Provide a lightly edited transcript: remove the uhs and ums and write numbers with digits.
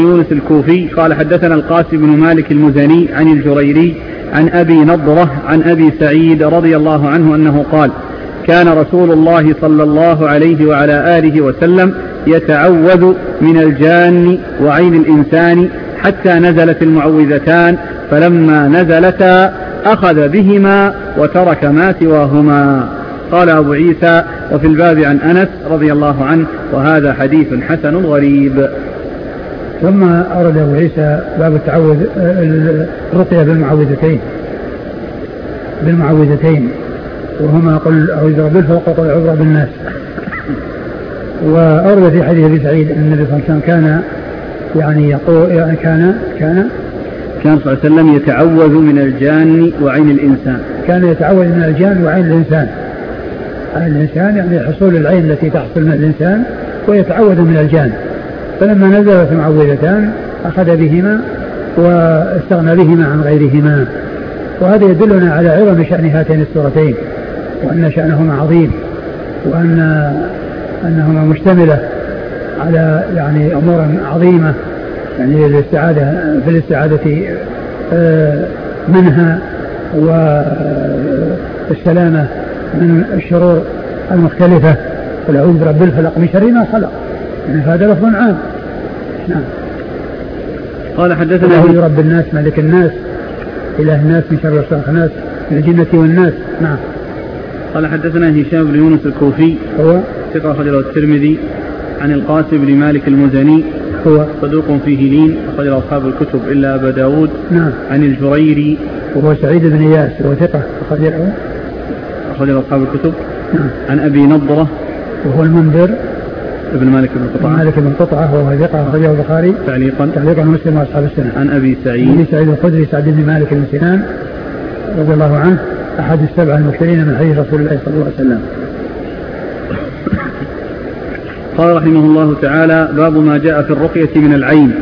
يونس الكوفي قال حدثنا القاسم بن مالك المزني عن الجريري عن أبي نضرة عن أبي سعيد رضي الله عنه أنه قال: كان رسول الله صلى الله عليه وعلى آله وسلم يتعوذ من الجان وعين الإنسان حتى نزلت المعوذتان، فلما نزلتا أخذ بهما وترك ما سواهما. قال أبو عيسى: وفي الباب عن أنس رضي الله عنه، وهذا حديث حسن غريب. ثم أورد أبو عيسى باب التعوذ الرقية بالمعوذتين وهما قل أعوذ برب الفلق وقل أعوذ برب الناس. وأورد في حديث أبي سعيد أن النبي صلى الله عليه وسلم كان يعني يقول يعني كان صلى الله عليه وسلم يتعوذ من الجان وعين الإنسان. كان يتعوذ من الجان وعين الإنسان. عين الإنسان يعني حصول العين التي تحصل من الإنسان، ويتعوذ من الجان. فلما نزلت المعوذتان أخذ بهما واستغنى بهما عن غيرهما. وهذا يدلنا على عظم شأن هاتين السورتين، وأن شأنهما عظيم، وأنهما مشتملة على يعني أمور عظيمة، يعني الاستعادة منها والسلامة من الشرور المختلفة. قل أعوذ برب الفلق من شر ما خلق، يعني هذا لفظ عام. نعم. قال حدثنا أعوذ برب الناس مالك الناس إله الناس من شر وسواس الناس من الجنة والناس. نعم. قال حدثنا هشام بن يونس الكوفي هو ثقة أخرجه الترمذي عن القاسم بن مالك المزني هو صدوق فيه لين أخرجه أصحاب الكتب إلا أبا داود. نعم. عن الجريري وهو سعيد بن إياس وهو ثقة أخرجه أصحاب الكتب. نعم. عن أبي نضرة وهو المنذر ابن مالك بن قطعة وهو ثقة أخرجه البخاري تعليقا مسلم وأصحاب السنة. عن أبي سعيد الخدري سعد بن مالك بن سنان رضي الله عنه أحد السبع المكثرين من حديث رسول الله صلى الله عليه وسلم. قال رحمه الله تعالى: باب ما جاء في الرقية من العين.